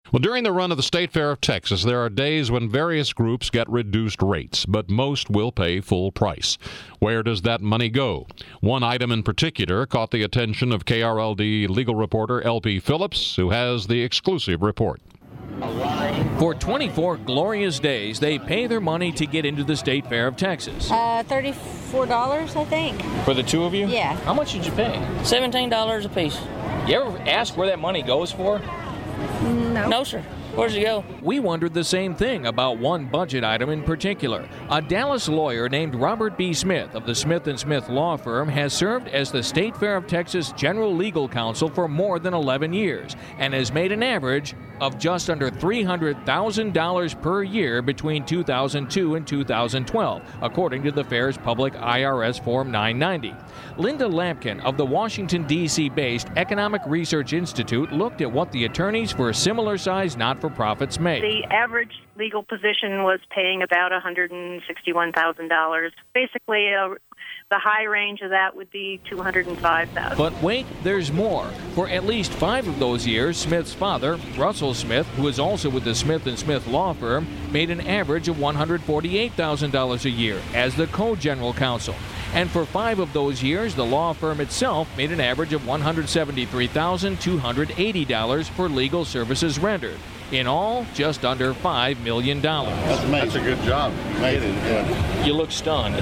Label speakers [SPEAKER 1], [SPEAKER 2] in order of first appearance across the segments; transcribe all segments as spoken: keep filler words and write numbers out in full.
[SPEAKER 1] Well, during the run of the State Fair of Texas, there are days when various groups get reduced rates, but most will pay full price. Where does that money go? One item in particular caught the attention of K R L D legal reporter L P Phillips, who has the exclusive report.
[SPEAKER 2] For twenty-four glorious days, they pay their money to get into the State Fair of Texas.
[SPEAKER 3] Uh, thirty-four dollars, I think.
[SPEAKER 2] For the two of you?
[SPEAKER 3] Yeah.
[SPEAKER 2] How much did you pay?
[SPEAKER 3] seventeen dollars a piece.
[SPEAKER 2] You ever ask where that money goes for?
[SPEAKER 3] No. No, sir. Where's it go?
[SPEAKER 2] We wondered the same thing about one budget item in particular. A Dallas lawyer named Robert B. Smith of the Smith and Smith law firm has served as the State Fair of Texas General Legal Counsel for more than eleven years and has made an average of just under three hundred thousand dollars per year between two thousand two and two thousand twelve, according to the fair's public I R S Form nine ninety. Linda Lampkin of the Washington, D C-based Economic Research Institute looked at what the attorneys for similar-sized not-for-profits make.
[SPEAKER 4] The average legal position was paying about one hundred sixty-one thousand dollars. Basically, uh, the high range of that would be two hundred five thousand dollars.
[SPEAKER 2] But wait, there's more. For at least five of those years, Smith's father, Russell Smith, who is also with the Smith and Smith law firm, made an average of one hundred forty-eight thousand dollars a year as the co-general counsel. And for five of those years, the law firm itself made an average of one hundred seventy-three thousand two hundred eighty dollars for legal services rendered. In all, just under five million dollars.
[SPEAKER 5] That's amazing. That's a good job. Amazing. Yeah.
[SPEAKER 2] You look stunned.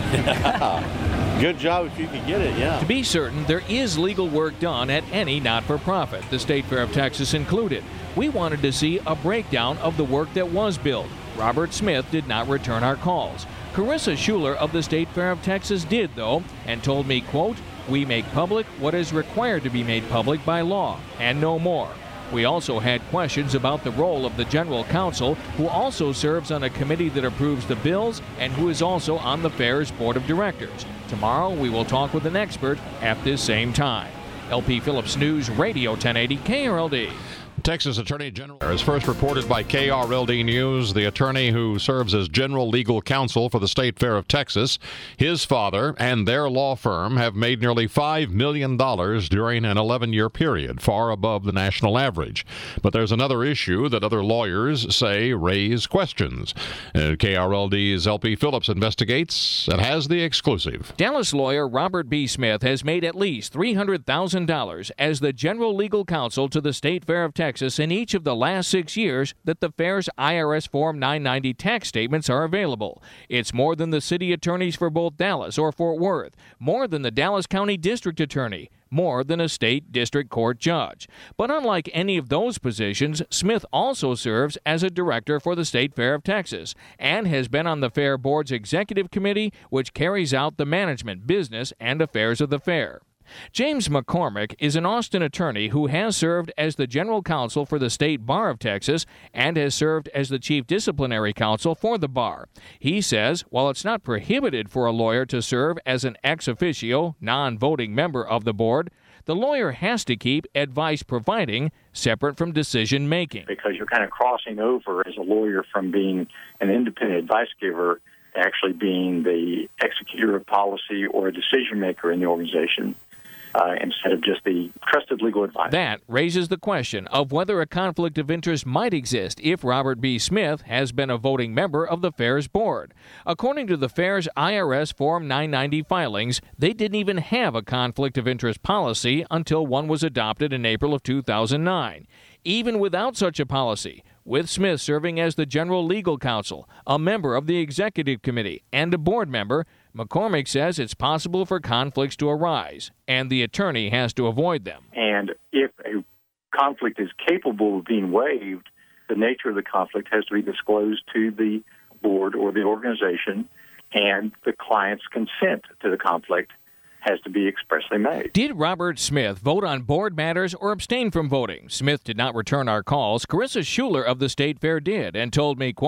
[SPEAKER 5] Good job if you could get it, yeah.
[SPEAKER 2] To be certain, there is legal work done at any not-for-profit, the State Fair of Texas included. We wanted to see a breakdown of the work that was billed. Robert Smith did not return our calls. Carissa Schuler of the State Fair of Texas did, though, and told me, quote, "We make public what is required to be made public by law, and no more." We also had questions about the role of the General Counsel, who also serves on a committee that approves the bills and who is also on the fair's board of directors. Tomorrow, we will talk with an expert at this same time. L P Phillips News, Radio ten eighty K R L D.
[SPEAKER 1] Texas Attorney General is first reported by K R L D News. The attorney who serves as general legal counsel for the State Fair of Texas, his father and their law firm have made nearly five million dollars during an eleven-year period, far above the national average. But there's another issue that other lawyers say raise questions. Uh, K R L D's L P Phillips investigates and has the exclusive.
[SPEAKER 2] Dallas lawyer Robert B. Smith has made at least three hundred thousand dollars as the general legal counsel to the State Fair of Texas in each of the last six years that the fair's I R S Form nine ninety tax statements are available. It's more than the city attorneys for both Dallas or Fort Worth, more than the Dallas County District Attorney, more than a state district court judge. But unlike any of those positions, Smith also serves as a director for the State Fair of Texas and has been on the Fair Board's executive committee, which carries out the management, business, and affairs of the fair. James McCormick is an Austin attorney who has served as the general counsel for the State Bar of Texas and has served as the chief disciplinary counsel for the bar. He says while it's not prohibited for a lawyer to serve as an ex officio, non-voting member of the board, the lawyer has to keep advice providing separate from decision making.
[SPEAKER 6] Because you're kind of crossing over as a lawyer from being an independent advice giver to actually being the executor of policy or a decision maker in the organization. Uh, instead of just the trusted legal advisor.
[SPEAKER 2] That raises the question of whether a conflict of interest might exist if Robert B. Smith has been a voting member of the fair's board. According to the fair's I R S Form nine ninety filings, they didn't even have a conflict of interest policy until one was adopted in April of two thousand nine. Even without such a policy, with Smith serving as the general legal counsel, a member of the executive committee, and a board member, McCormick says it's possible for conflicts to arise, and the attorney has to avoid them.
[SPEAKER 6] And if a conflict is capable of being waived, the nature of the conflict has to be disclosed to the board or the organization, and the client's consent to the conflict has to be expressly made.
[SPEAKER 2] Did Robert Smith vote on board matters or abstain from voting? Smith did not return our calls. Carissa Schuler of the State Fair did and told me, quote,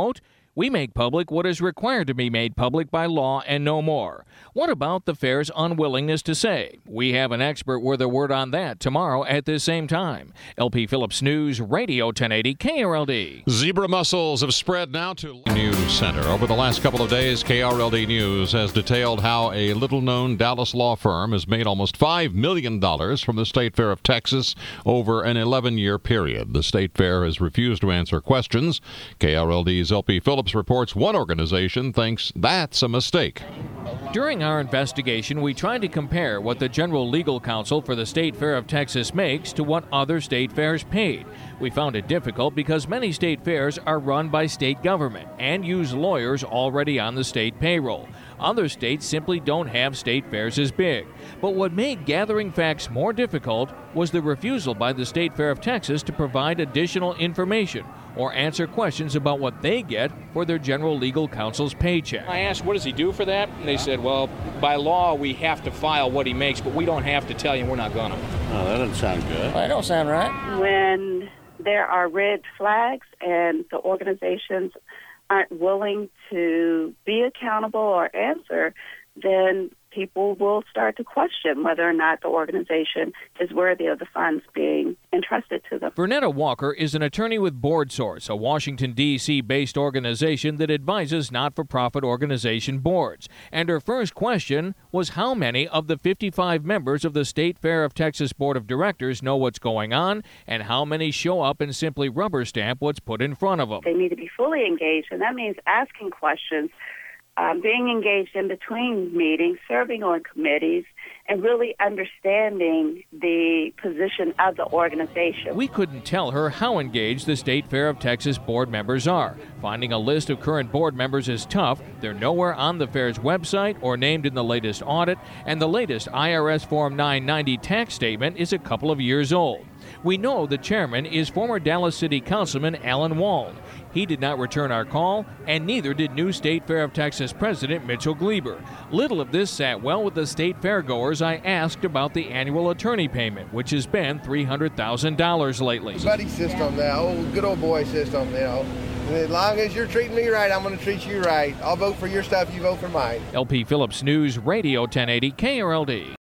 [SPEAKER 2] We make public what is required to be made public by law and no more. What about the fair's unwillingness to say? We have an expert with a word on that tomorrow at this same time. L P Phillips News, Radio ten eighty K R L D.
[SPEAKER 1] Zebra mussels have spread now to News Center. Over the last couple of days, K R L D News has detailed how a little-known Dallas law firm has made almost five million dollars from the State Fair of Texas over an eleven-year period. The State Fair has refused to answer questions. K R L D's L P Phillips reports one organization thinks that's a mistake.
[SPEAKER 2] During our investigation, we tried to compare what the General Legal Counsel for the State Fair of Texas makes to what other state fairs paid. We found it difficult because many state fairs are run by state government and use lawyers already on the state payroll. Other states simply don't have state fairs as big. But what made gathering facts more difficult was the refusal by the State Fair of Texas to provide additional information or answer questions about what they get for their General Legal Counsel's paycheck.
[SPEAKER 7] I asked, what does he do for that? And they said, well, by law, we have to file what he makes, but we don't have to tell you, and we're not gonna.
[SPEAKER 5] Oh, that doesn't sound good.
[SPEAKER 3] Well, that don't sound right.
[SPEAKER 8] When there are red flags and the organizations aren't willing to be accountable or answer, then people will start to question whether or not the organization is worthy of the funds being entrusted to them.
[SPEAKER 2] Vernetta Walker is an attorney with BoardSource, a Washington, D C-based organization that advises not-for-profit organization boards. And her first question was how many of the fifty-five members of the State Fair of Texas Board of Directors know what's going on, and how many show up and simply rubber stamp what's put in front of them.
[SPEAKER 8] They need to be fully engaged, and that means asking questions, Um, being engaged in between meetings, serving on committees, and really understanding the position of the organization.
[SPEAKER 2] We couldn't tell her how engaged the State Fair of Texas board members are. Finding a list of current board members is tough. They're nowhere on the fair's website or named in the latest audit, and the latest I R S Form nine ninety tax statement is a couple of years old. We know the chairman is former Dallas City Councilman Alan Wald. He did not return our call, and neither did new State Fair of Texas President Mitchell Gleber. Little of this sat well with the state fairgoers I asked about the annual attorney payment, which has been three hundred thousand dollars lately.
[SPEAKER 9] Buddy system now, old good old boy system now. And as long as you're treating me right, I'm going to treat you right. I'll vote for your stuff, you vote for mine.
[SPEAKER 2] L P Phillips News, Radio ten eighty K R L D.